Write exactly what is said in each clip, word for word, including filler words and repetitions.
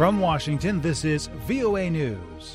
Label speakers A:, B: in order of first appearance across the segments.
A: From Washington, this is V O A News.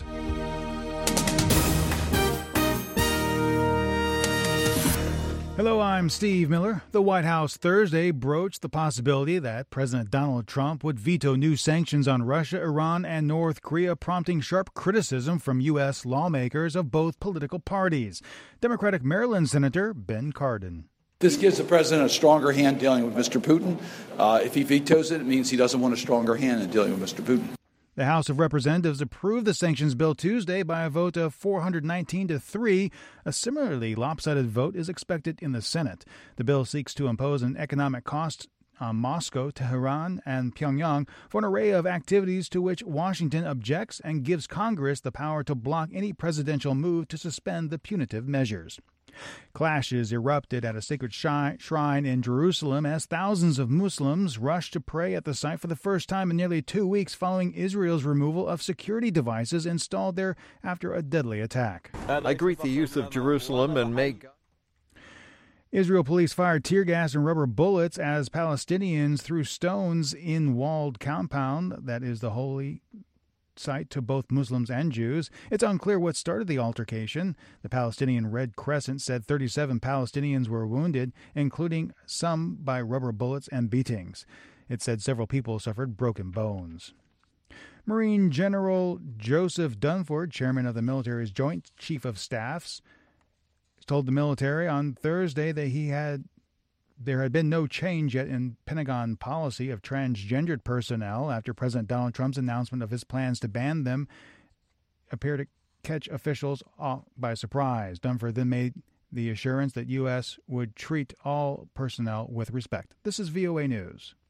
A: Hello, I'm Steve Miller. The White House Thursday broached the possibility that President Donald Trump would veto new sanctions on Russia, Iran, and North Korea, prompting sharp criticism from U S lawmakers of both political parties. Democratic Maryland Senator Ben Cardin.
B: This gives the president a stronger hand dealing with Mister Putin. Uh, if he vetoes it, it means he doesn't want a stronger hand in dealing with Mister Putin.
A: The House of Representatives approved the sanctions bill Tuesday by a vote of four hundred nineteen to three. A similarly lopsided vote is expected in the Senate. The bill seeks to impose an economic cost on Moscow, Tehran, and Pyongyang for an array of activities to which Washington objects and gives Congress the power to block any presidential move to suspend the punitive measures. Clashes erupted at a sacred shrine in Jerusalem as thousands of Muslims rushed to pray at the site for the first time in nearly two weeks following Israel's removal of security devices installed there after a deadly attack.
C: I greet the youth of Jerusalem and may God.
A: Israel police fired tear gas and rubber bullets as Palestinians threw stones in walled compound that is the holy site to both Muslims and Jews. It's unclear what started the altercation. The Palestinian Red Crescent said thirty-seven Palestinians were wounded, including some by rubber bullets and beatings. It said several people suffered broken bones. Marine General Joseph Dunford, chairman of the military's Joint Chief of Staffs, told the military on Thursday that he had There had been no change yet in Pentagon policy of transgendered personnel after President Donald Trump's announcement of his plans to ban them appeared to catch officials by surprise. Dunford then made the assurance that U S would treat all personnel with respect. This is V O A News.